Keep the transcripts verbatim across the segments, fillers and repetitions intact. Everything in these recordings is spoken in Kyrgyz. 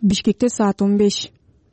Бишкекте саат он беш.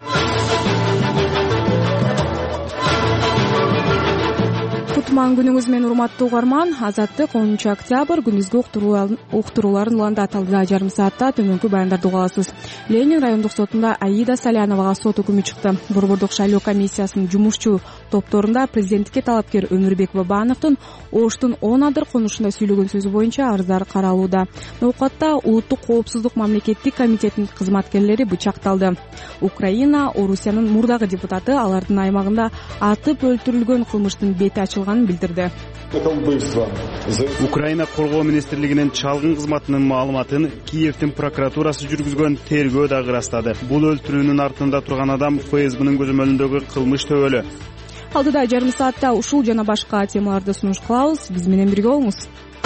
Кутман күнүңүз менен урматтуу угарман. Азаттык онунчу октябрь күндүзгү уктурууларын уландатылды. Жарым саатта төмөнкү баяндарды уга аласыз. Ленин райондук сотунда Аида Саляновага сот үкүмү чыкты. Борбордук шайлоо комиссиясынын жумушчу топторунда президенттикке талапкер Өмүрбек Бабановдун Оштун он адыр конушунда сүйлөгөн сөзү боюнча арыздар каралууда. Ноокатта улуттук коопсуздук мамлекеттик комитетинин кызматкерлери бычакталды. Украина Орусиянын мурдагы депутаты алардын аймагында атып өлтүрүлгөн кылмыштын бети ачылганын билдирди. Украина коргоо министрлигинин чалгын кызматынын маалыматын Киевдин прокуратурасы жүргүзгөн тергөө дагы ырастады. Бул өлтүрүүнүн артында турган адам эф эс бнын көзөмөлүндөгү кылмыш төбөлү. Алдыда жарым саатта ушул жана башка темаларды сунуш кылабыз. Биз менен бирге болуңуз.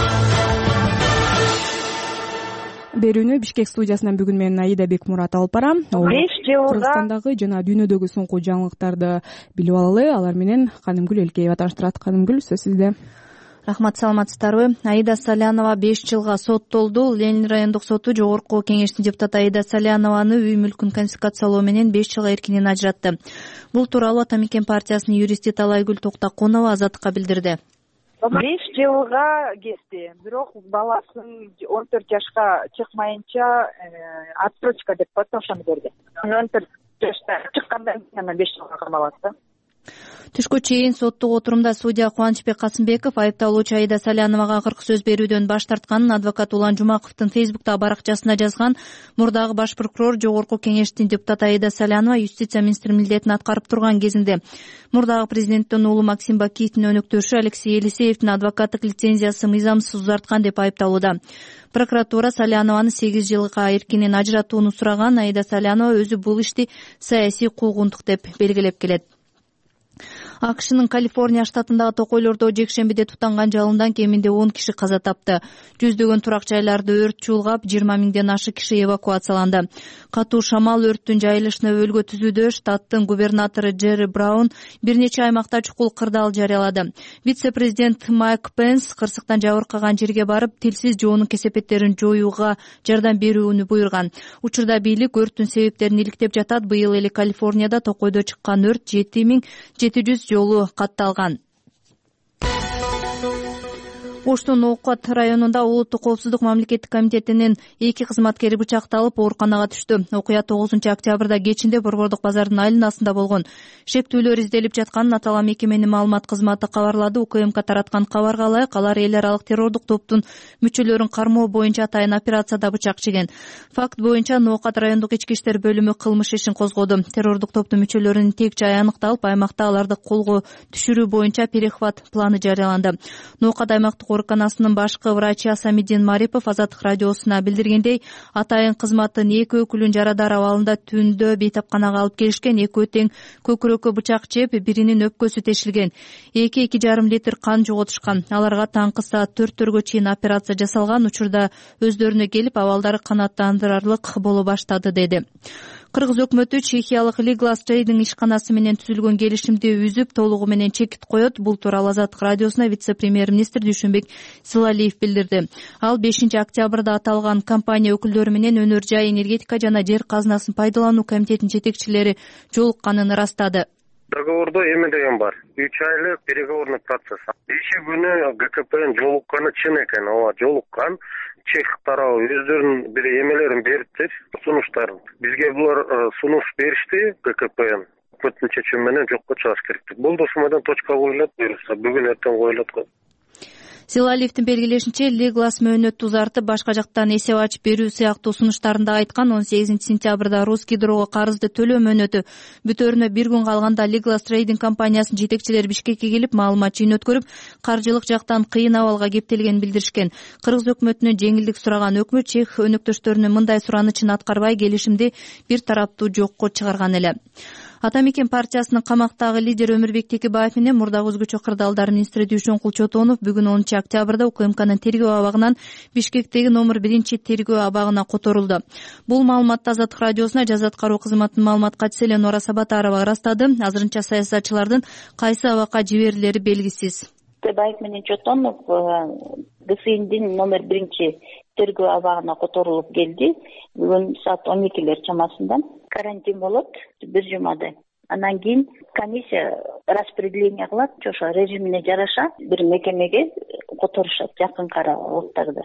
Берүүнү Бишкек студиясынан бүгүн менен Аида Бекмурат алып барам. Кыргызстандагы жана дүйнөдөгү соңку жаңылыктарды билип алалы. Алар менен Канымгүл Элкеева таныштырат. Канымгүл, сөз сизде. Рахмат, саламатсыздарбы? Аида Салянова беш жылга соттолду. Ленин райондук соту жогорку кеңештин депутаты Аида Салянованы үй мүлкүн конфискациялоо менен беш жылга эркинен ажыратты. Бул тууралуу Атамекен партиясынын юристи Талайгүл Токтокунова Азаттыкка билдирди. беш жылга кетти, бирок баласын он төрт жашка чыкмайынча отсрочка деп коет, ошону берди. он төрт жашта чыккандан кийин беш жылга камалат да. Түшкө чейин соттук отурумда судья Кубанычбек Касымбеков айыпталуучу Аида Саляновага кырк сөз берүүдөн баш тартканын адвокат Улан Жумаковдун фейсбуктагы баракчасына жазган. Мурдагы баш прокурор жогорку кеңештин депутаты Аида Салянова юстиция министри милдетин аткарып турган кезинде мурдагы президенттин уулу Максим Бакиевдин өнөктөшү Алексей Елисеевдин адвокаттык лицензиясы мыйзамсыз узарткан деп айыпталууда. Прокуратура Салянованы сегиз жылга эркинен ажыратууну сураган. Аида Салянова өзү бул ишти саясий куугунтук деп белгилеп келет. АКШнын Калифорния штатындагы токойлордо жекшембиде тутанган жалындан кеминде он киши каза тапты. Жүздөгөн турак жайларды өрт чуулгап, жыйырма миңден ашык киши эвакуацияланды. Катуу шамал өрттүн жайылышына өлгө түзүүдө штаттын губернатору Джерри Браун бир нече аймакта чукул кырдаал жарыялады. Вице-президент Майк Пенс кырсыктан жабыркаган жерге барып, тилсиз жоонун кесепеттерин жоюуга жардам берүүнү буйруган. Учурда бийлик өрттүн себептерин иликтеп жатат. Быйыл эле Калифорнияда токойдо чыккан өрт жети миң жети жүз жолу катталган. Оштун Ноокат районунда улуттук коопсуздук мамлекеттик комитетинин эки кызматкери бычакталып ооруканага түштү. Окуя тогузунчу октябрда кечинде Борбордук базардын айланасында болгон. Шектүүлөр изделип жатканын аталган мекеменин маалымат кызматы кабарлады. УКМК тараткан кабарга ылайык, алар эл аралык террордук топтун мүчөлөрүн кармоо боюнча атайын операцияда бычак чеген. Факт боюнча Ноокат райондук ички иштер бөлүмү кылмыш ишин козгоду. Террордук топтун мүчөлөрүнүн тек жайы аныкталып, аймакта аларды колго түшүрүү боюнча перехват планы жарыяланды. Ноокат аймактык ооруканасынын башкы врачы Асамиддин Марипов Азаттык радиосуна билдиргендей, атайын кызматтын эки өкүлүн жарадар абалында түндө бейтапканага алып келишкен. Экөө тең көкүрөккө бычак жеп, биринин өпкөсү тешилген. Эки эки жарым литр кан жоготушкан. Аларга таңкы саат төрттөргө чейин операция жасалган. Учурда өздөрүнө келип, абалдары канааттандырарлык боло баштады, деди. Кыргыз өкмөтү чехиялык Liglas Trading ишканасы менен түзүлгөн келишимди үзүп, толугу менен чекит коет. Бул тууралуу Азаттык радиосуна вице-премьер-министр Дүйшөнбек Силалиев билдирди. Ал бешинчи октябрда аталган компания өкүлдөрү менен өнөр жай, энергетика жана жер казынасын пайдалануу комитетинин жетекчилери жолукканын ырастады. Договордо эме деген бар. үч айлык переговорный процесс. Иши күнү ГКПнын жолукканы чын экен. Ооба, жолуккан. Чех тарабы өздөрүнүн бир эмелерин бериптир, сунуштарын. Бизге булар сунуш беришти, ГКПнын өкмөттүн чечими менен жокко чыгыш керек. Бул да ушундайдан точка коюлат, бүгүн эртең коюлат го. Силалиевдин белгилешинче, Liglas мөөнөттү узартып, башка жактан эсеп ачып берүү сыяктуу сунуштарында айткан. он сегизинчи сентябрда Русгидрого карызды төлөө мөөнөтү бүтөрүнө бир күн калганда Liglas Trading компаниясынын жетекчилери Бишкекке келип, маалымат жыйын өткөрүп, каржылык жактан кыйын абалга кептелгенин билдиришкен. Кыргыз өкмөтүнөн жеңилдик сураган өкмөт чех өнөктөштөрүнүн мындай суранычын аткарбай, келишимди бир тараптуу жокко чыгарган эле. Атамекен партиясынын камактагы лидери Өмүрбек Текебаев менен мурдагы өзгөчө кырдаалдар министри Дүйшөн Кулчотонов бүгүн онунчу октябрда УКМКнын тергөө абагынан Бишкектеги номер биринчи тергөө абагына которулду. Бул маалыматты Азаттык радиосуна жаза аткаруу кызматынын маалымат катчысы Ленора Сабатарова ырастады. Азырынча саясатчылардын кайсы абакка жиберилери белгисиз. Текебаев менен Чотонов ГСИндин номер биринчи тергөө абагына которулуп келди. Бүгүн саат он экилер чамасында карантин болот бир жумадай. Андан кийин комиссия распределение кылат, ошо режимине жараша бир мекемеге которушат жакынкы аралыктарда.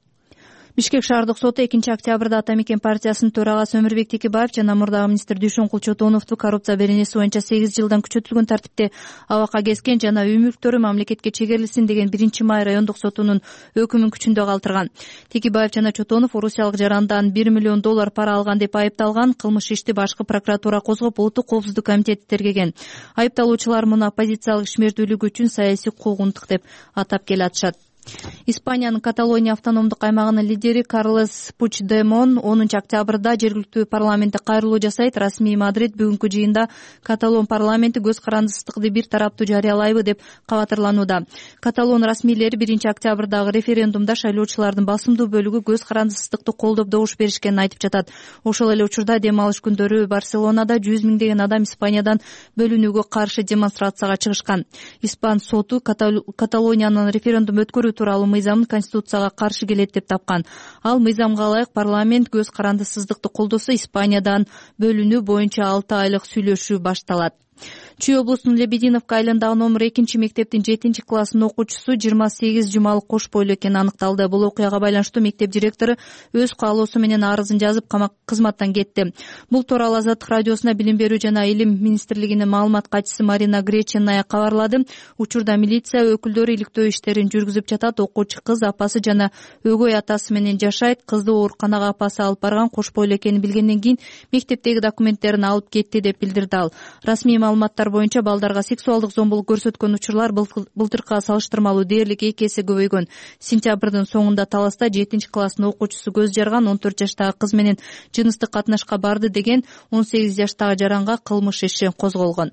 Бишкек шаардык соту экинчи октябрда Ата Мекен партиясынын төрагасы Өмүрбек Текебаев жана мурдагы министр Дүйшөнкул Чотоновду коррупция беренеси боюнча сегиз жылдан күчөтүлгөн тартипте абакка kesкен жана үй мүлктөрү мамлекетке чегерилсин деген биринчи май райондук сотунун өкүмүн күчүндө калтырган. Текебаев жана Чотонов орусиялык жарандан бир миллион доллар пара алган деп айыпталган. Кылмыш ишти башкы прокуратура козгоп, улуттук коопсуздук комитети тергеген. Айыпталуучулар муну оппозициялык ишмердүүлүгү үчүн саясий куугунтук деп атап келатышат. Испаниянын Каталония автономдук аймагынын лидери Карлес Пучдемон онунчу октябрда жергиликтүү парламентте кайрылуу жасайт. Расмий Мадрид бүгүнкү жыйында Каталон парламенти көз карандысыздыкты бир тараптуу жарыялайбы деп кабатырланууда. Каталон расмийлери биринчи октябрдагы референдумда шайлоочулардын басымдуу бөлүгү көз карандысыздыкты колдоп добуш беришкенин айтып жатат. Ошол эле учурда дем алыш күндөрү Барселонада жүз миңдеген адам Испаниядан бөлүнүүгө каршы демонстрацияга чыгышкан. Испан соту Каталониянын референдум өткөрүү тууралуу мыйзамын конституцияга каршы келет деп тапкан. Ал мыйзамга ылайык парламент көз карандысыздыкты колдосо Испаниядан бөлүнүү боюнча алты айлык сүйлөшүү башталат. Чүй облусунун Лебединовка айылындагы номер экинчи мектептин жетинчи класснын окуучусу жыйырма сегиз жумалык кош бойлуу экени аныкталды. Бул окуяга байланыштуу мектеп директору өз каалоосу менен арызын жазып кызматтан кетти. Бул тууралуу Азаттык радиосуна билим берүү жана илим министрлигинин маалымат катчысы Марина Греченная кабарлады. Учурда милиция өкүлдөрү иликтөө иштерин жүргүзүп жатат. Окуучу кыз апасы жана өгөй атасы менен жашайт. Кызды ооруканага апасы алып барган, кош бойлуу экенин билгенден кийин мектептеги документтерин алып кетти деп билдирди ал. Расмий маалыматтар боюнча балдарга сексуалдык зомбулук көрсөткөн учурлар былтыркыга салыштырмалуу дээрлик эки эсе көбөйгөн. Сентябрдын соңунда Таласта жетинчи класстын окуучусу көз жарган он төрт жаштагы кыз менен жыныстык катнашка барды деген он сегиз жаштагы жаранга кылмыш иши козголгон.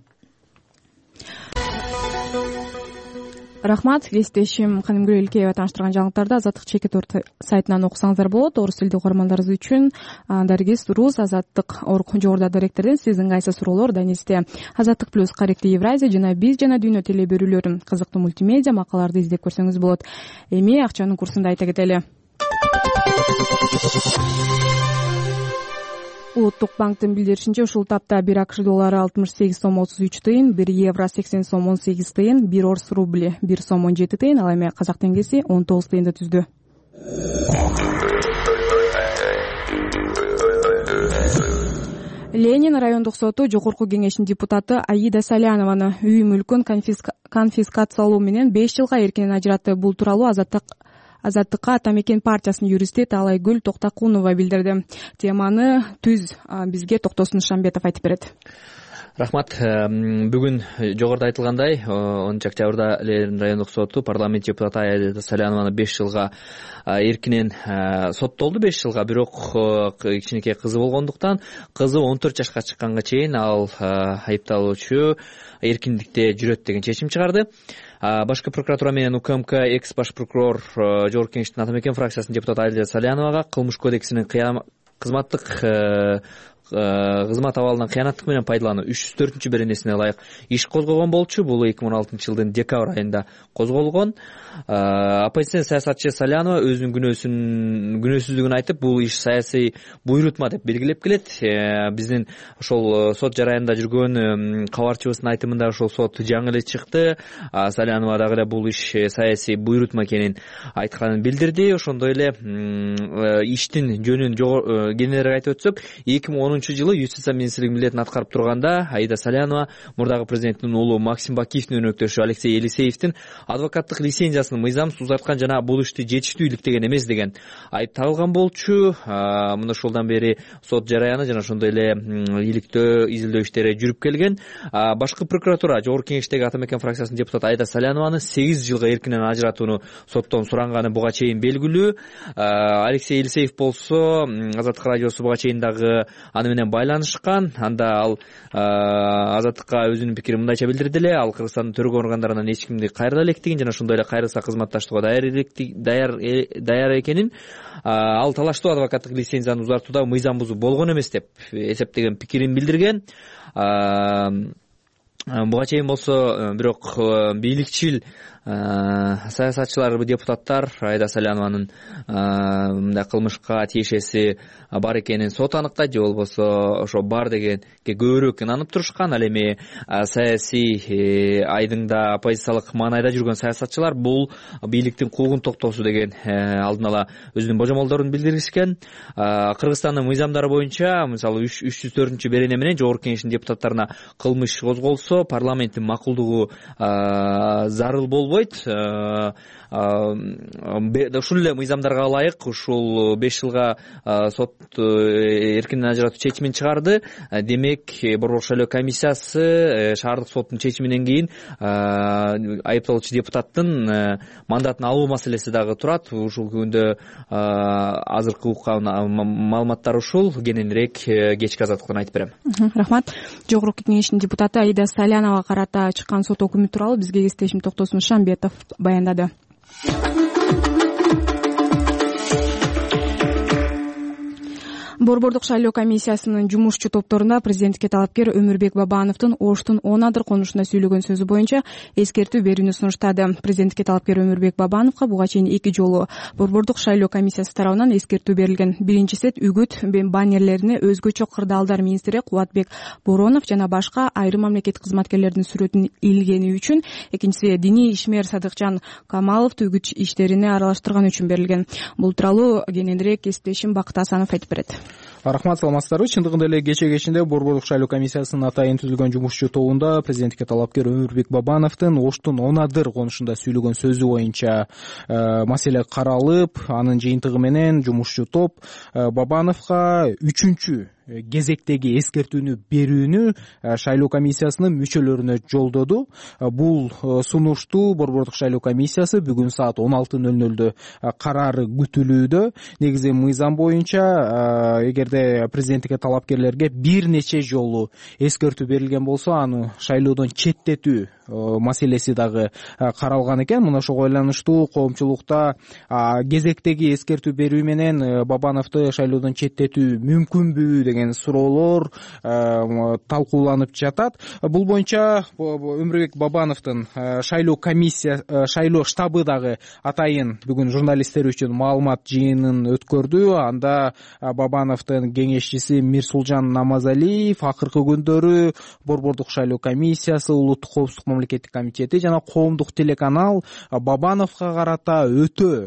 Рахмат, кесиптешим Канымгүл Элкеева тааныштырган жаңылыктарды Азаттык Чекит сайтынан окусаңыздар болот. Орус тилдүү угармандарыбыз үчүн Даргиз Турус, Азаттык Орг жогоруда директорден сиздин кайсы суроолор Данисте. Азаттык плюс Каректи Евразия жана биз жана дүйнө теле берүүлөрүн, кызыктуу мультимедиа макалаларды издеп көрсөңүз болот. Эми акчанын курсун да айта кетели. Улуттук банктын билдиришинче, ушул тапта бир АКШ доллары алтымыш сегиз сом отуз үч тыйын, бир евро сексен сом он сегиз тыйын, бир орус рубли бир сом он жети тыйын, ал эми казак теңгеси он тогуз тыйынды түздү. Ленин райондук соту жогорку кеңешинин депутаты Аида Салянованы үй мүлкүн конфискациялоо менен беш жылга эркинен ажыратты. Бул тууралуу Азаттык Азаттыкка Ата Мекен партиясынын юристи Таалайгүл Токтакунова билдирди. Теманы түз бизге Токтосун Шамбетов айтып берет. Рахмат. Бүгүн жогоруда айтылгандай онунчу октябрда Ленин райондук соту парламент депутаты Аида Салянованы беш жылга эркинен соттолду. беш жылга, бирок кичинекей кызы болгондуктан кызы он төрт жашка чыкканга чейин ал айыпталуучу эркиндикте жүрөт деген чечим чыгарды. Башкы прокуратура менен УКМК экс баш прокурор жогорку кеңештин Ата Мекен фракциясынын депутаты Аида Саляновага кылмыш кодексинин кызматтык кызмат абалынан кыянаттык менен пайдалануу үч жүз төртүнчү беренесине ылайык иш козгогон болчу. Бул эки миң он алтынчы жылдын декабрь айында козголгон. Оппозиционер саясатчы Салянова өзүнүн күнөөсүн күнөөсүздүгүн айтып, бул иш саясий буйрутма деп белгилеп келет. Биздин ошол сот жараянда жүргөн кабарчыбыздын айтымында ошол сот жаңы эле чыкты. Салянова дагы эле бул иш саясий буйрутма экенин айтканын билдирди. Ошондой эле иштин жөнүн кененирээк айтып өтсөк, эки миң онунчу жылы юстиция министрлигинин милдетин аткарып турганда Аида Салянова мурдагы президенттин уулу Максим Бакиевдин өнөктөшү Алексей Елисеевдин адвокаттык лицензиясын мыйзамсыз узарткан жана бул ишти жетиштүү иликтеген эмес деген айып тагылган болчу. Мына ошолдан бери сот жараяны жана ошондой эле иликтөө изилдөө иштери жүрүп келген. Башкы прокуратура жогорку кеңештеги Ата Мекен фракциясынын депутаты Аида Салянованы сегиз жылга эркинен ажыратууну соттон суранганы буга чейин белгилүү. Алексей Елисеев болсо Азаттык радиосу буга чейин дагы аны менен байланышкан. Анда ал Азаттыкка өзүнүн пикирин мындайча билдирди эле. Ал Кыргызстандын төрөгөн органдарынан эч кимди кайрыла элекдигин жана ошондой эле кайрылса кызматташтууга даяр даяр экенин, ал талаштуу адвокаттык лицензияны узартууда мыйзам бузуу болгон эмес деп эсептеген пикирин билдирген. Буга чейин болсо бирок бийликчил саясатчылар, депутаттар Аида Салянованын мындай кылмышка тиешеси бар экенин сот аныктайт же болбосо ошо бар дегенге көбүрөөк инанып турушкан. Ал эми саясий айдыңда оппозициялык маанайда жүргөн саясатчылар бул бийликтин куугун токтоосу деген алдын ала өзүнүн божомолдорун билдиришкен. Кыргызстандын мыйзамдары боюнча мисалы үч жүз төртүнчү берене менен Жогорку Кеңештин депутаттарына кылмыш козголсо парламенттин макулдугу зарыл болбойт. Ушул эле мыйзамдарга ылайык ушул беш жылга сот эркинден ажыратуу чечимин чыгарды. Демек Борбордук шайлоо комиссиясы шаардык соттун чечиминен кийин айыпталуучу депутаттын мандатын алуу маселеси дагы турат. Ушул күндө азыркы уккан маалыматтар ушул. Кененирээк кечки азаттыктан айтып берем. Рахмат. Жогорку Кеңештин депутаты Аида Салянова карата чыккан сот өкүмү тууралуу бизге кесиптешим Токтосун Шамбетов баяндады. Борбордук шайлоо комиссиясынын жумушчу топторунда президенттикке талапкер Өмүрбек Бабановдун Оштун он адыр конушунда сүйлөгөн сөзү боюнча эскертүү берүүнү сунуштады. Президенттикке талапкер Өмүрбек Бабановго буга чейин эки жолу Борбордук шайлоо комиссиясы тарабынан эскертүү берилген. Биринчиси үгүт баннерлерине өзгөчө кырдаалдар министри Кубатбек Боронов жана башка айрым мамлекеттик кызматкерлердин сүрөтүн илгени үчүн, экинчиси диний ишмер Садыкжан Камаловду үгүт иштерине аралаштырган үчүн берилген. Бул тууралуу кененирээк кесиптешим Бакыт Асанов айтып берет. Рахмат, саламатсыздарбы. Чындыгында эле кече кечинде Борбордук шайлоо комиссиясынын атайын түзүлгөн жумушчу тобунда президенттикке талапкер Өмүрбек Бабановдун Оштун он адыр конушунда сүйлөгөн сөзү боюнча маселе каралып, анын жыйынтыгы менен жумушчу топ Бабановго үчүнчү кезектеги эскертүүнү берүүнү шайлоо комиссиясынын мүчөлөрүнө жолдоду. Бул сунушту Борбордук шайлоо комиссиясы бүгүн саат он алты ноль нолдо карары күтүлүүдө. Негизи мыйзам боюнча эгерде президенттикке талапкерлерге бир нече жолу эскертүү берилген болсо, аны шайлоодон четтетүү маселеси дагы каралган экен. Мына ошого байланыштуу коомчулукта кезектеги эскертүү берүү менен Бабановду шайлоодон четтетүү мүмкүнбү деген суроолор талкууланып жатат. Бул боюнча Өмүрбек Бабановдун шайлоо комиссия шайлоо штабы дагы атайын бүгүн журналисттер үчүн маалымат жыйынын өткөрдү. Анда Бабановдун кеңешчиси Мирсулжан Намазалиев акыркы күндөрү Борбордук шайлоо комиссиясы, улуттук коопсуздук мамлекеттик комитети жана коомдук телеканал Бабановго карата өтө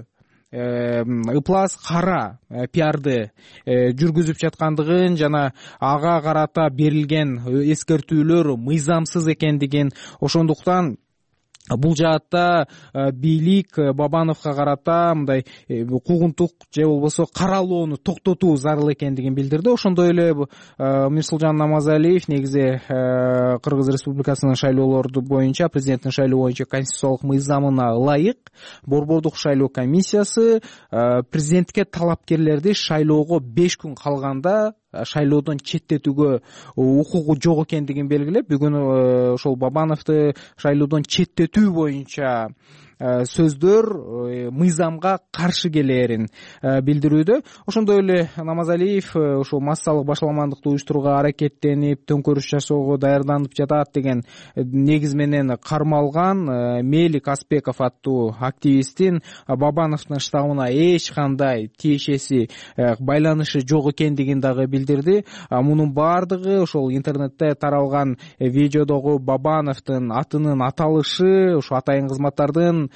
ыплас кара пиарды жүргүзүп жаткандыгын жана ага карата берилген эскертүүлөр мыйзамсыз экендигин, ошондуктан бул жаатта бийлик Бабановго карата мындай куугунтук же болбосо каралоону токтотуу зарыл экендигин билдирди. Ошондой эле Мирсулжан Намазалиев негизи Кыргыз Республикасынын шайлоолорду боюнча, президенттин шайлоо боюнча конституциялык мыйзамына ылайык Борбордук шайлоо комиссиясы президенттикке талапкерлерди шайлоого беш күн калганда шайлоодон четтетүүгө укугу жок экендигин белгилеп, бүгүн ошол Бабановду шайлоодон четтетүү боюнча сөздөр мыйзамга каршы келээрин билдирүүдө. Ошондой эле Намазалиев ошо массалык башаламандыкты уюштурууга аракеттенип, төңкөрүш жасоого даярданып жатат деген негиз менен кармалган Мелик Аспеков аттуу активисттин Бабановдун штабына эч кандай тиешеси, байланышы жок экендигин дагы билдирди. Мунун баардыгы ошол интернетте таралган видеодогу Бабановдун атынын аталышы, ошо атайын кызматтардын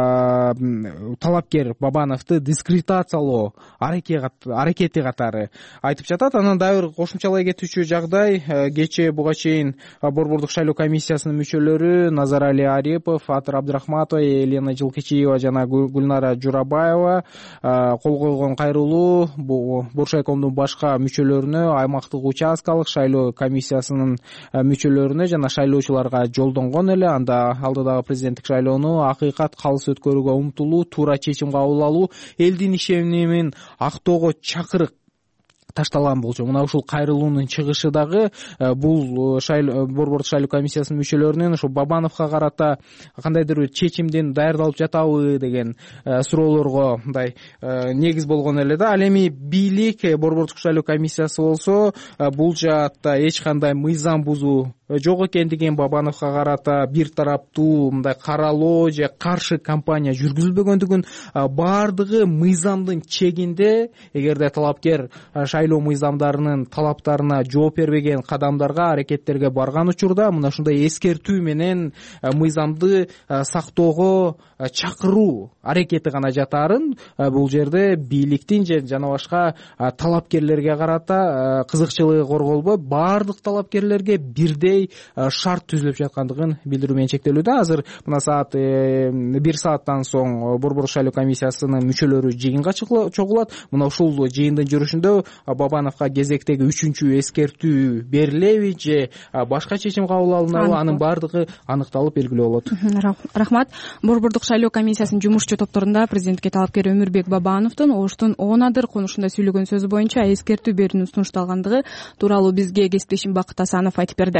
талапкер Бабановду дискредитациялоо аракети катары айтып жатат. Анан дагы бир кошумчалай кетүүчү жагдай, кечээ буга чейин Борбордук шайлоо комиссиясынын мүчөлөрү Назарали Арипов, Атыр Абдрахматова, Елена Жылкичиева жана Гүлнара Журабаева кол койгон кайрылуу Боршайкомдун башка мүчөлөрүнө, аймактык участкалык шайлоо комиссиясынын мүчөлөрүнө жана шайлоочуларга жолдонгон эле. Анда алдыдагы президенттик шайлоону акыйкат калыс өткөрүүгө умтулуу, туура чечим кабыл алуу, элдин ишенимин актоого чакырык ташталган болчу. Мына ушул кайрылуунун чыгышы дагы бул Борбордук шайлоо комиссиясынын мүчөлөрүнүн ошо Бабановго карата кандайдыр бир чечимден даярдалып жатабы деген суроолорго мындай негиз болгон эле да. Ал эми бийлик Борбордук шайлоо комиссиясы болсо бул жаатта эч кандай мыйзам бузуу жок экен деген Бабановго карата бир тараптуу мындай каралоо же каршы кампания жүргүзүлбөгөндүгүн, баардыгы мыйзамдын чегинде, эгерде талапкер шайлоо мыйзамдарынын талаптарына жооп бербеген кадамдарга, аракеттерге барган учурда мына ушундай эскертүү менен мыйзамды сактоого чакыруу аракети гана жатаарын, бул жерде бийликтин же жана башка талапкерлерге карата кызыкчылыгы корголбой, баардык талапкерлерге бирдей шарт түзүлүп жаткандыгын билдирүү менен чектелүүдө. Азыр мына саат бир сааттан соң Борбордук шайлоо комиссиясынын мүчөлөрү жыйынга чогулат. Мына ушул жыйындын жүрүшүндө Бабановго кезектеги үчүнчү эскертүү берилеби же башка чечим кабыл алынабы, анын баардыгы аныкталып белгилүү болот. Рахмат. Борбордук шайлоо комиссиясынын жумушчу топторунда президентке талапкер Өмүрбек Бабановдун Оштун Оонадыр конушунда сүйлөгөн сөзү боюнча эскертүү берүүнүн сунушталгандыгы тууралуу бизге кесиптешим Бакыт Асанов айтып берди.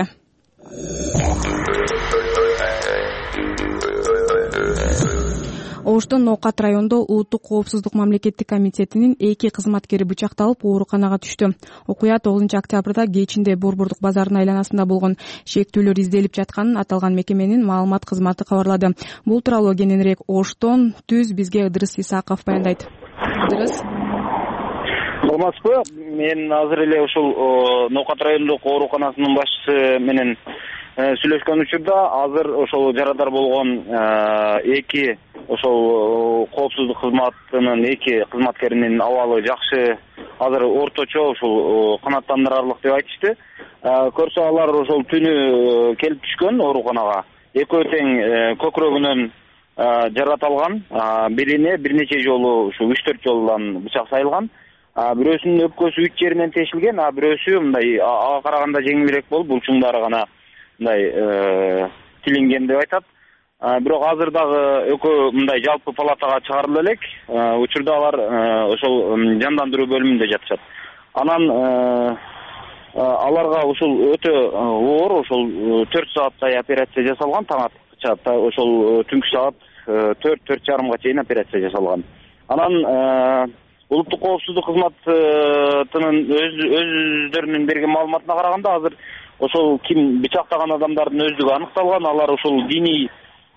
Оштун Ноокат районунда улуттук коопсуздук мамлекеттик комитетинин эки кызматкери бычакталып ооруканага түштү. Окуя тогузунчу октябрда кечинде Борбордук базарынын айланасында болгон. Шектүүлөр изделип жатканын аталган мекеменин маалымат кызматы кабарлады. Бул тууралуу кененирээк Оштон түз бизге Ыдырыс Исаков баяндайт. Ыдырыс, саламатсызбы? Мен азыр эле ушул Ноокат райондук ооруканасынын башчысы менен сүйлөшкөн учурда азыр ошол жарадар болгон эки ошол коопсуздук кызматынын эки кызматкеринин абалы жакшы, азыр орточо ушул канааттандырарлык деп айтышты. Көрсө алар ошол түнү келип түшкөн ооруканага. Экөө тең көкүрөгүнөн жарат алган, бирине бир нече жолу ушу үч төрт жолдан бычак сайылган. Бирөөсүнүн өпкөсү үч жеринен тешилген, а бирөөсү мындай ага караганда жеңилирээк болуп, булчуңдары гана мындай тилинген деп айтат. Бирок азыр дагы экөө мындай жалпы палатага чыгарыла элек. Учурда алар ошол жандандыруу бөлүмүндө жатышат. Анан аларга ушул өтө оор, ошол төрт сааттай операция жасалган, таң атча ошол түнкү саат төрт төрт жарымга чейин операция жасалган. Анан улуттук коопсуздук кызматынын өздөрүнүн берген маалыматына караганда азыр ошол ким бычактаган адамдардын өздүгү аныкталган. Алар ошол диний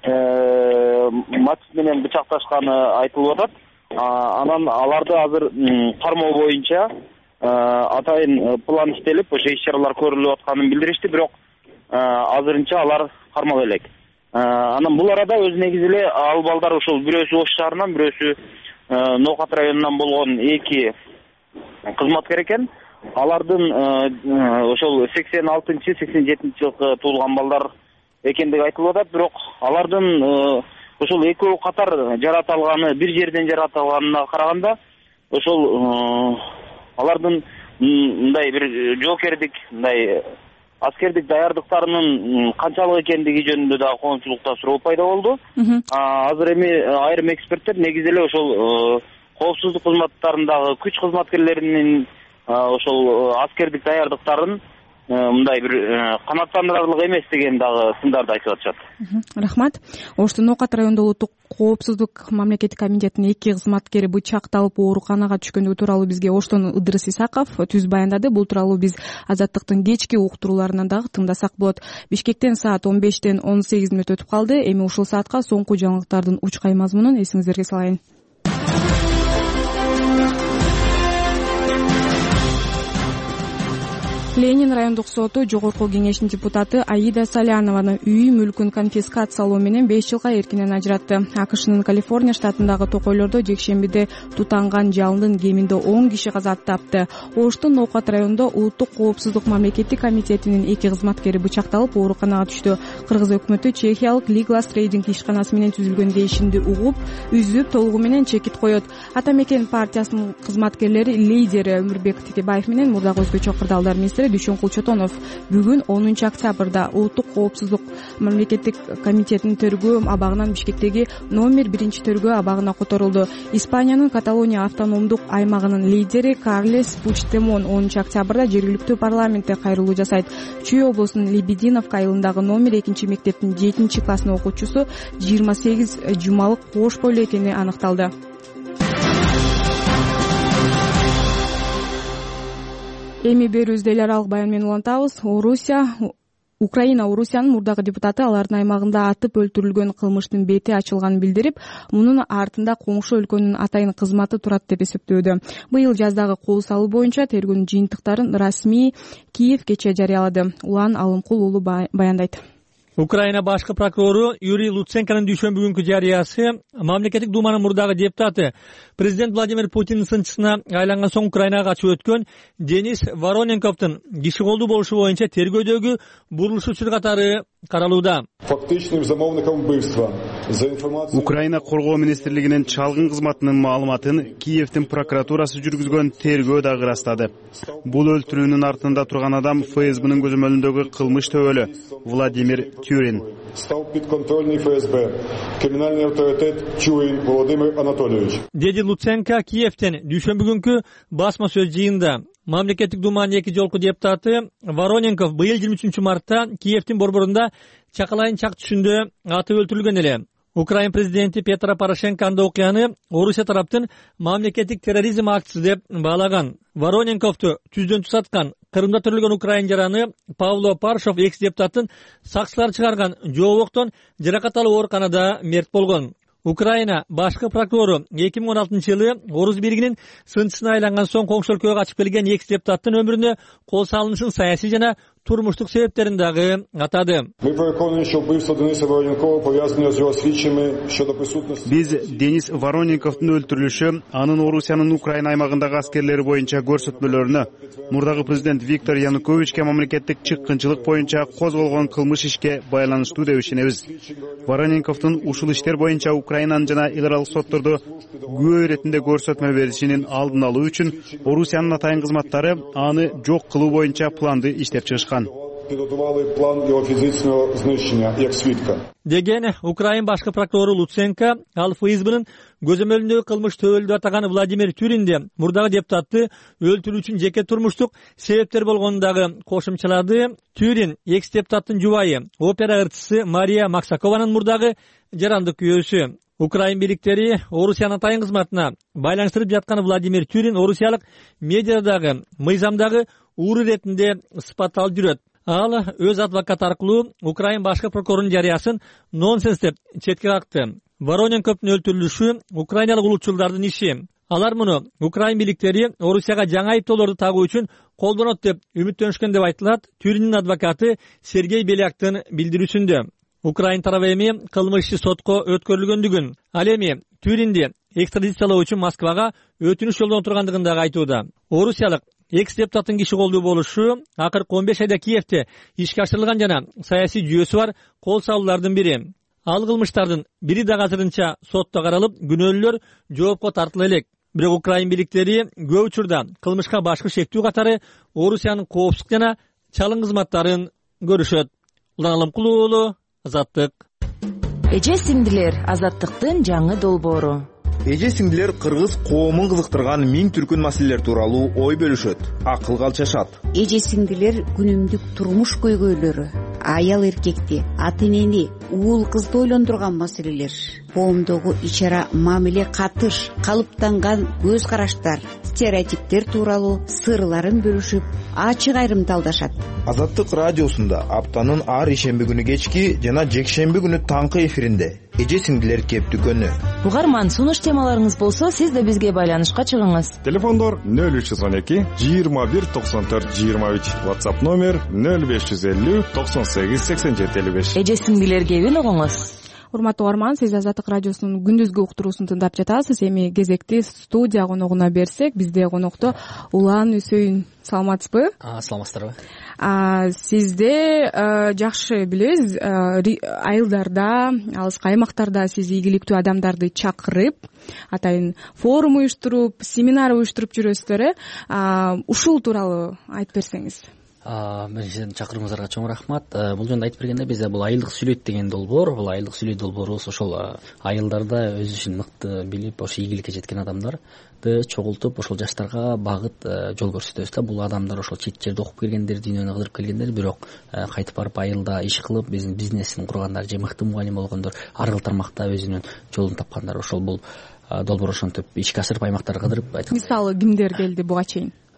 мотив менен бычакташканы айтылып атат. Анан аларды азыр кармоо боюнча атайын план иштелип, ошо иш-чаралар көрүлүп атканын билдиришти, бирок азырынча алар кармалып элек. Анан бул арада өз негизи эле ал балдар ошол бирөөсү Ош шаарынан, бирөөсү Ноокат районунан болгон эки кызматкер экен. Алардын ошол сексен алтынчы сексен жетинчи жылкы туулган балдар экендиги айтылып атат, бирок алардын ошол экөө катар жарат алганы, бир жерден жарат алганына караганда, ошол алардын мындай бир жоокердик, мындай аскердик даярдыктарынын канчалык экендиги жөнүндө дагы коомчулукта суроо пайда болду. Азыр эми айрым эксперттер негизи эле ошол коопсуздук кызматтарындагы күч кызматкерлеринин ошол аскердик даярдыктарын мындай бир канааттандырарлык эмес деген дагы сындарды айтып атышат. Рахмат. Оштун Ноокат районунда улуттук коопсуздук мамлекеттик комитетинин эки кызматкери бычакталып ооруканага түшкөндүгү тууралуу бизге Оштон Ыдырыс Исаков түз баяндады. Бул тууралуу биз Азаттыктын кечки уктурууларынан дагы тыңдасак болот. Бишкектен саат он бештен он сегиз мүнөт өтүп калды. Эми ушул саатка соңку жаңылыктардын учкай мазмунун эсиңиздерге салайын. Ленин райондук соту жогорку кеңештин депутаты Аида Салянованын үй мүлкүн конфискациялоо менен беш жылга эркинен ажыратты. АКШнын Калифорния штатындагы токойлордо жекшембиде тутанган жалындын кеминде он киши каза тапты. Оштун Ноокат районунда улуттук коопсуздук мамлекеттик комитетинин эки кызматкери бычакталып ооруканага түштү. Кыргыз өкмөтү чехиялык Liglas трейдинг ишканасы менен түзүлгөн келишимди угуп, үзүп толугу менен чекит коет. Ата мекен партиясынын кызматкерлери лидери Өмүрбек Текебаев менен мурдагы өзгөчө кырдаалдар министри Дүйшөнкул Чотонов бүгүн онунчу октябрда улуттук коопсуздук мамлекеттик комитетинин төрүгү абагынан Бишкектеги номер биринчи төрүгү абагына которулду. Испаниянын Каталония автономдук аймагынын лидери Карлес Пучдемон онунчу октябрда жергиликтүү парламентте кайрылуу жасайт. Чүй облусунун Лебединовка айылындагы номер экинчи мектептин жетинчи класстын окуучусу жыйырма сегиз жумалык кош бойлуу экени аныкталды. Эми берүүбүздү эл аралык баян менен улантабыз. Орусия Украина Орусиянын мурдагы депутаты алардын аймагында атып өлтүрүлгөн кылмыштын бети ачылганын билдирип, мунун артында коңшу өлкөнүн атайын кызматы турат деп эсептөөдө. Быйыл жаздагы кол салуу боюнча тергөөнүн жыйынтыктарын расмий Киев кечээ жарыялады. Улан Алымкул уулу баяндайт. Украина башкы прокурору Юрий Луценконун дүйшөмбү күнкү жарыясы мамлекеттик думанын мурдагы депутаты президент Владимир Путиндин сынчысына айланган соң Украинага качып өткөн Денис Вороненковдун киши колдуу болушу боюнча тергөөдөгү бурулушуучу катары каралууда. Фактичным замовником убийства за информацией Украина коргоо министрлигинин чалгын кызматынын маалыматын Киевдин прокуратурасы жүргүзгөн тергөө дагы ырастады. Бул өлтүрүүнүн артында турган адам ФСБнын көзөмөлүндөгү кылмыш төбөлү Владимир Тюрин. Стал подконтрольный ФСБ, криминальный авторитет Тюрин Владимир Анатольевич. Деди Луценко Киевден дүйшөмбү күнкү басма сөз жыйында мамлекеттик думанын эки жолку депутаты Вороненков быйыл жыйырма үчүнчү мартта Киевдин борборунда Чакалайын чак түшүндө атып өлтүрүлгөн эле. Украин президенти Петро Порошенко анда окуяны Орусия тараптын мамлекеттик терроризм актысы деп баалаган. Вороненковду түздөн түз аткан Кырымда төрөлгөн украин жараны Павло Паршов экс депутаттын сакчылар чыгарган жообоктон жаракат алып ооруканада мерт болгон. Украина башкы прокурору эки миң он алтынчы жылы Орус биригинин сынчысына айланган соң коңшу өлкөгө качып келген экс депутаттын өмүрүнө кол салынышын саясий жана турмуштук себептерин дагы атады. Биз Денис Вороненковдун өлтүрүлүшү, анын Орусиянын Украина аймагындагы аскерлери боюнча көрсөтмөлөрүнө, мурдагы президент Виктор Януковичке мамлекеттик чыккынчылык боюнча козголгон кылмыш ишке байланыштуу деп ишенебиз. Вороненковдун ушул иштер боюнча Украинанын жана эл аралык соттордо күбө иретинде көрсөтмө беришинин алдын алуу үчүн Орусиянын атайын кызматтары аны жок кылуу боюнча планды иштеп чыгышкан. Деген Украин башкы прокурору Луценко ал ФСБнын көзөмөлүндөгү кылмыш төбөлдү атаган Владимир Тюринде мурдагы депутатты өлтүрүү үчүн жеке турмуштук себептер болгонун дагы кошумчалады. Тюрин экс депутаттын жубайы, опера ырчысы Мария Максакованын мурдагы жарандык күйөөсү. Украин бийликтери Орусиянын атайын кызматына байланыштырып жаткан Владимир Тюрин орусиялык медиадагы мыйзамдагы ууру иретинде сыпатталып жүрөт. Ал өз адвокаты аркылуу Украин башкы прокурорунун жарыясын нонсенс деп четке какты. Вороненковдун өлтүрүлүшү украиналык улутчулдардын иши. Алар муну Украин бийликтери Орусияга жаңы айыптоолорду тагуу үчүн колдонот деп үмүттөнүшкөн деп айтылат Тюриндин адвокаты Сергей Беляктын билдирүүсүндө. Украин тарабы эми кылмыш иши сотко өткөрүлгөндүгүн, ал эми Тюринди экстрадициялоо үчүн Москвага өтүнүш жолдон тургандыгын дагы айтууда. Орусиялык экс депутаттын киши колдуу болушу акыркы он беш айда Киевде ишке ашырылган жана саясий жүйөсү бар кол салуулардын бири. Ал кылмыштардын бири дагы азырынча сотто каралып, күнөөлүүлөр жоопко тартыла элек. Бирок Украин бийликтери көп учурда кылмышка башкы шектүү катары Орусиянын коопсуздук жана чалым кызматтарын көрүшөт. Улан Алымкул уулу, Азаттык. Эже сиңдилер, Азаттыктын жаңы долбоору. Эже сиңдилер кыргыз коомун кызыктырган миң түркүн маселелер тууралуу ой бөлүшөт, акылга алчашат. Эже сиңдилер күнүмдүк турмуш көйгөйлөрү, аял эркекти, ата энени, уул кызды ойлондурган маселелер, коомдогу ич ара мамиле катыш, калыптанган көз караштар, стереотиптер тууралуу сырларын бөлүшүп, ачык айрымдалдашат. Азаттык радиосунда аптанын ар ишемби күнү кечки жана жекшемби күнү таңкы эфиринде эже сиңдилер кептүкөнү. Угарман, сунуш темаларыңыз болсо, сиз да бизге байланышка чыгыңыз. Телефондор нөл үч жүз он эки жыйырма бир токсон төрт жыйырма үч, WhatsApp номер нөл беш жүз элүү токсон сегиз сексен жети элүү беш. Эже сиңдилер кебин угуңуз. Урматтуу угарман, сиз Азаттык радиосунун күндүзгү уктуруусун тыңдап жатасыз. Эми кезекти студия коногуна берсек, бизде конокто Улан Үсөйүн. Саламатсызбы? Саламатсыздарбы? Сизде жакшы билебиз, айылдарда, алыскы аймактарда сиз ийгиликтүү адамдарды чакырып, атайын форум уюштуруп, семинар уюштуруп жүрөсүздөр. Ушул тууралуу айтып берсеңиз. Биринчиден чакырууңуздарга чоң рахмат. Бул жөнүндө айтып бергенде бизде бул айылдык сүйлөйт деген долбоор, бул айылдык сүйлөйт долбоорубуз ошол айылдарда өз ишин мыкты билип, ошо ийгиликке жеткен адамдарды чогултуп, ошол жаштарга багыт жол көрсөтөбүз да. Бул адамдар ошол чет жерде окуп келгендер, дүйнөнү кыдырып келгендер, бирок кайтып барып айылда иш кылып, биздин бизнесин кургандар же мыкты мугалим болгондор, ар кыл тармакта өзүнүн жолун тапкандар. Ошол бул долбоор ошентип ишке ашырып аймактарга кыдырып айткан. Мисалы кимдер келди буга чейин?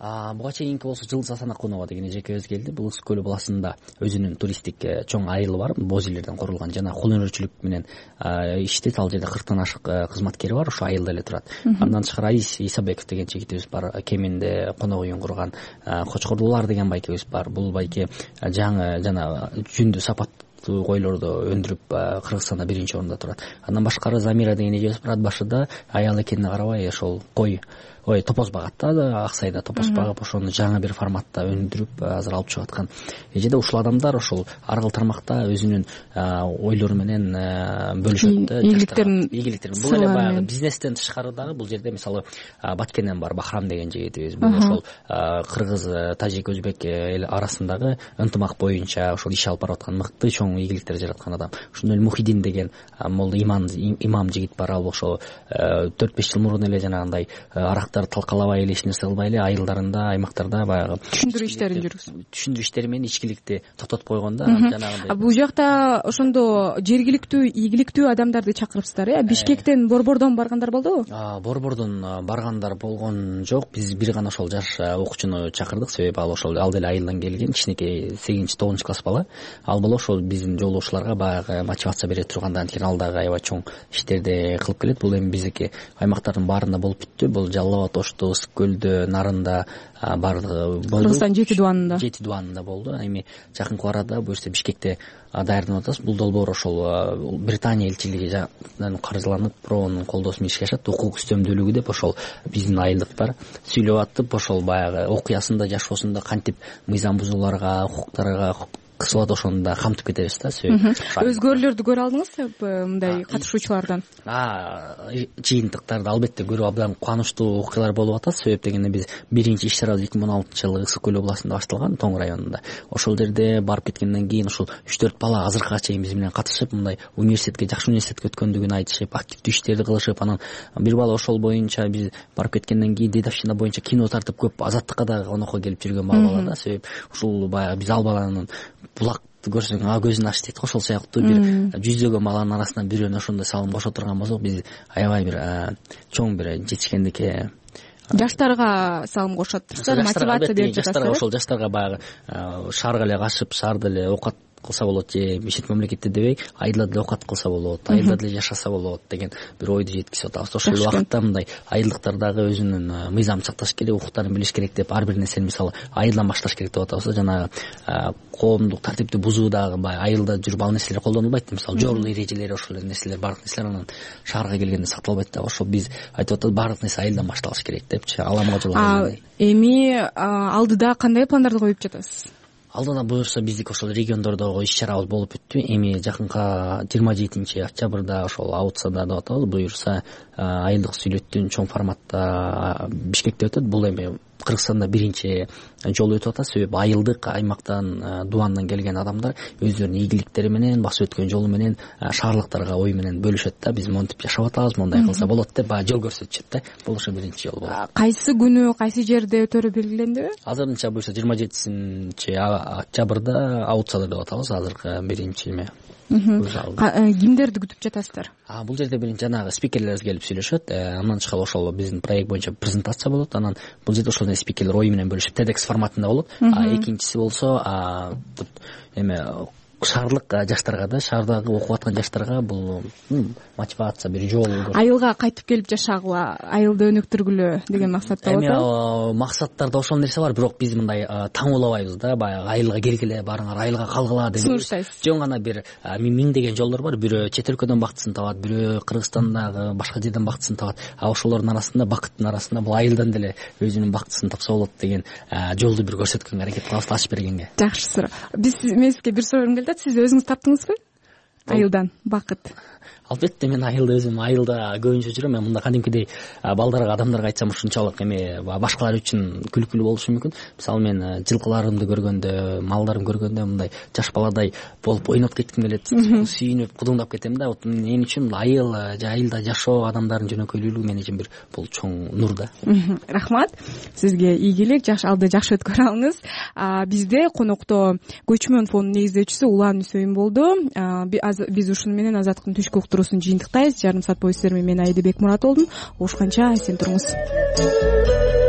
буга чейинки болсо Жылдыз Асанакунова деген эжекебиз келди. Бул Ысык көлү буласында өзүнүн туристтик чоң айылы бар, боз жерлерден курулган жана кол өнөрчүлүк менен иштейт. Ал жерде кырктан ашык кызматкери бар, ошо айылда эле турат. Андан тышкары Аис Исабеков деген жигитибиз бар, Кеменде конок үйүн курган. Кочкордулар деген байкебиз бар. Бул байке жаңы жана жүндү сапат койлорду өндүрүп Кыргызстанда биринчи орунда турат. Андан башкары Замира деген эжебиз бар, Ат башыда аял экенине карабай ошол кой ой топоз багат да, Аксайда топоз багып, ошону жаңы бир форматта өндүрүп азыр алып чыгып аткан эжеде. Ушул адамдар ошол ар кыл тармакта өзүнүн ойлору менен бөлүшөт да, ийгиликтерин ийгиликтерин. Бул эле баягы бизнестен тышкары дагы бул жерде мисалы Баткенден бар Бахрам деген жигитибиз, бул ошол кыргыз, тажик, өзбек эл арасындагы ынтымак боюнча ошол иш алып барып аткан мыкты чоң ийгиликтер жараткан адам. Ошондой эле Мухиддин деген молда имам имам жигит бар, ал ошол төрт беш жыл мурун эле жанагындай талкалабай эле эч нерсе кылбай эле айылдарында, аймактарда баягы түшүндүрүү иштерин жүргүзөт. Түшүндүрүү иштери менен ичкиликти токтотуп койгон да, жанагындай. Бул жакта ошондо жергиликтүү, ийгиликтүү адамдарды чакырыпсыздар, э? Бишкектен, Борбордон баргандар болдубу? Борбордон баргандар болгон жок. Биз бир гана ошол жаш окуучуну чакырдык, себеби ал ошол ал деле айылдан келген, кичинекей сегизинчи тогузунчу класс бала. Ал бала ошол биздин жолдошуларга баягы мотивация бере турган, анткени ал дагы аябай чоң иштерди кылып келет. Бул эми биздики аймактардын баарында болуп бүттү. Бул Жалал Абад, Ошто, Ысык көлдө, Нарында бардыгы болду. Кыргызстан жети дубанында. Жети дубанында болду. Эми жакынкы арада буюрса Бишкекте даярданып атабыз. Бул долбоор ошол Британия элчилигинен каржыланып, проонун колдоосу менен ишке ашат. Укук үстөмдүүлүгү деп ошол биздин айылдыктар сүйлөп атып, ошол баягы окуясында, жашоосунда кантип мыйзам бузууларга, укуктарга кысылат, ошону да камтып кетебиз да. Өзгөрүүлөрдү көрө алдыңызбы мындай катышуучулардан? Жыйынтыктарды албетте көрүп абдан кубанычтуу окуялар болуп атат. Себеп дегенде биз биринчи иш чарабыз эки миң он алтынчы жылы Ысык көл областында башталган, Тоң районунда. Ошол жерде барып кеткенден кийин ушул үч төрт бала азыркыга чейин биз менен катышып, мындай университетке, жакшы университетке өткөндүгүн айтышып, активдүү иштерди кылышып, анан бир бала ошол боюнча биз барып кеткенден кийин дедовщина боюнча кино тартып көп Азаттыкка дагы конокко келип жүргөн бала да. Себеп ушул баягы биз ал баланын булак көрсөң а көзүн ач дейт го, ошол сыяктуу бир жүздөгөн баланын арасынан бирөөнү ошондой салым кошо турган болсок, биз аябай бир чоң бир жетишкендикке. Жаштарга салым кошот, мотивация берип жатасыздар. Жаштарга ошол жаштарга баягы шаарга эле качып, шаарда эле оокат кылса болот, же чет мамлекетте дебей айылда деле оокат кылса болот, айылда деле жашаса болот деген бир ойду жеткизип атабыз. Ошол убакытта мындай айылдыктар дагы өзүнүн мыйзамын сакташ керек, укуктарын билиш керек деп ар бир нерсени мисалы айылдан башташ керек деп атабыз. Жана коомдук тартипти бузуу дагы баягы айылда жүрүп ал нерселер колдонулбайт. Мисалы жол эрежелери, ошол нерселер, баардык нерселер анан шаарга келгенде сакталбайт да. Ошол биз айтып атабыз, баардык нерсе айылдан башталыш керек депчи. Аламга жол. Эми алдыда кандай пландарды коюп жатасыз? Алдыда буюрса биздик ошол региондордогу иш чарабыз болуп бүттү. Эми жакынкы жыйырма жетинчи октябрда ошол Аутсада деп атабыз. Буюрса айылдык сүйлөттүн чоң форматта Бишкекте өтөт. Бул эми Кыргызстанда биринчи жолу өтүп атат. Себеби айылдык аймактан, дубандан келген адамдар өздөрүнүн ийгиликтери менен, басып өткөн жолу менен шаарлыктарга ой менен бөлүшөт да. Биз монтип жашап атабыз, мондай кылса болот деп баягы жол көрсөтүшөт да. Бул ошо биринчи жол болот. Кайсы күнү, кайсы жерде өтөрү белгилендиби? Азырынча буюрса жыйырма жетинчи октябрда Аутсада деп атабыз. Азыркы биринчи эме. Кимдерди күтүп жатасыздар? Бул жерде биринчи жанагы спикерлерибиз келип сүйлөшөт. Андан тышкары ошол биздин проект боюнча презентация болот. Анан бул жерде ошол спикерлер ой менен бөлүшүп TEDx форматында болот. Экинчиси болсо эме шаардык жаштарга да, шаардагы окуп аткан жаштарга бул мотивация, бир жол. Айылга кайтып келип жашагыла, айылды өнүктүргүлө деген максатта болот. Эми максаттарда ошол нерсе бар, бирок биз мындай таңуулабайбыз да, баягы айылга келгиле, барыңар айылга калгыла деп сунуштайсыз. Жөн гана бир миңдеген жолдор бар. Бирөө чет өлкөдөн бактысын табат, бирөө Кыргызстандагы башка жерден бактысын табат. А ошолордун арасында, бакыттын арасында бул айылдан деле өзүнүн бактысын тапса болот деген жолду бир көрсөткөнгө аракет кылабыз, ачып бергенге. Жакшы суроо. Биз мезге бир суроом келди. Сиз өзүңүз таптыңызбы? Айылдан бакыт. Албетте мен айылда өзүм айылда көбүнчө жүрөм. Мен мында кадимкидей балдарга, адамдарга айтсам ушунчалык эме башкалар үчүн күлкүлүү болушу мүмкүн. Мисалы мен жылкыларымды көргөндө, малдарымды көргөндө мындай жаш баладай болуп ойноп кетким келет. Сүйүнүп, кудуңдап кетем да. Вот мен үчүн айыл, айылда жашоо, адамдардын жөнөкөйлүгү мен үчүн бир бул чоң нур да. Рахмат. Сизге ийгилик, жакшы алды жакшы өткөрө алыңыз. Бизде конокто көчмөн фондунун негиздөөчүсү Улан Үсөйүн болду. Биз ушуну менен Азаттыктын түшкү уктуруусун жыйынтыктайбыз. Жарым саат бою сиздер менен мен Айдыбек Мурат болдум. Ушканча эсен туруңуз.